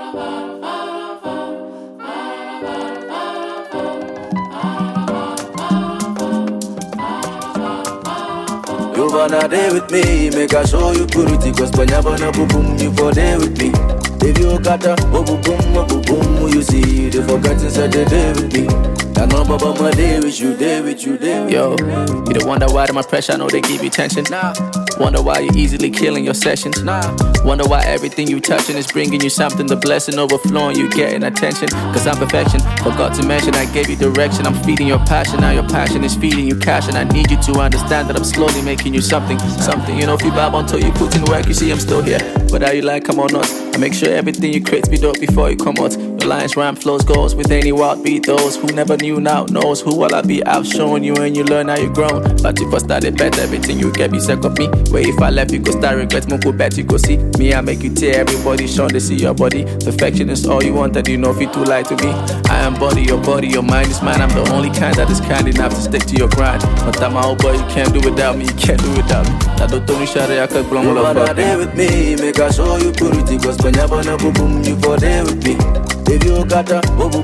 You wanna day with me, make I show you purity, cause when you wanna boom boom, you for day with me. If you got a boom boom, you see, they forgot inside the day with me. I know about my day with you, day with you, day with you. Yo, you don't wonder why my pressure, I know they give you tension. Nah. Wonder why you're easily killing your sessions. Nah. Wonder why everything you touching is bringing you something. The blessing overflowing, you getting attention. Cause I'm perfection, forgot to mention I gave you direction. I'm feeding your passion, now your passion is feeding you cash. And I need you to understand that I'm slowly making you something. You know, if you bob until you put in work, you see I'm still here. But how you like, come on, not. I make sure everything you create speed up before you come out. Your lines, rhyme, flows, goes with any wild beat. Those who never knew now knows who will I be out showing you when you learn how you grown. But if I started better, everything you get be sick of me. Where if I left, you go start regret, go bet you go see me. I make you tear everybody, Sean, they see your body. Perfection is all you want, that you know if you too lie to me. I am body, your mind is mine. I'm the only kind that is kind enough to stick to your grind. But that my old boy, you can't do without me, you can't do without me. I don't know I could blow you wanna day with me, make I show you purity, cause when you wanna boom, you for day with me. If you got a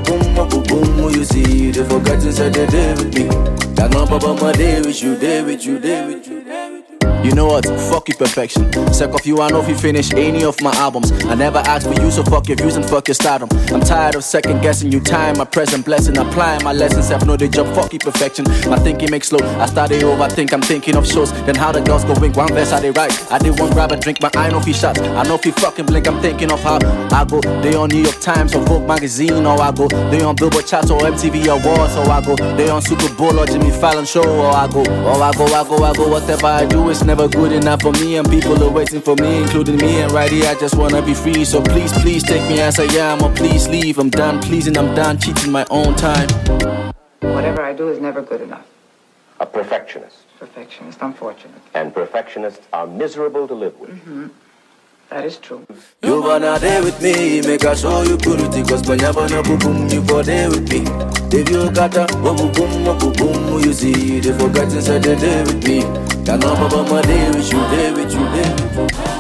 boom, you see, they forgot inside the day with me. I know about my day with you, day with you, day with you, day with you. You know what? Fuck your perfection. Sec of you, I know if you finish any of my albums. I never asked for you, so fuck your views and fuck your stardom. I'm tired of second guessing you time, my present blessing, applying my lessons. Have no day job, fuck your perfection. My thinking makes slow. I started over, I think I'm thinking of shows. Then how the girls go wink, one verse how they write. I did one grab and drink, but I know if he shot. I know if he fucking blink, I'm thinking of how I go. They on New York Times or Vogue magazine, or I go. They on Billboard charts or MTV Awards, or I go. They on Super Bowl or Jimmy Fallon show, or I go. Whatever I do, it's never good enough for me, and people are waiting for me, including me. And right here, I just wanna be free. So please take me as I am, or please leave. I'm done pleasing, I'm done cheating my own time. Whatever I do is never good enough. A perfectionist. Perfectionist, unfortunate. And perfectionists are miserable to live with. Mm-hmm. That is true. You wanna day with me, make I show you purity, cause when you wanna boom, you for day with me. If you got a boom, you see, they forgot inside the day with me. I know about my day with you, day with you, day with you.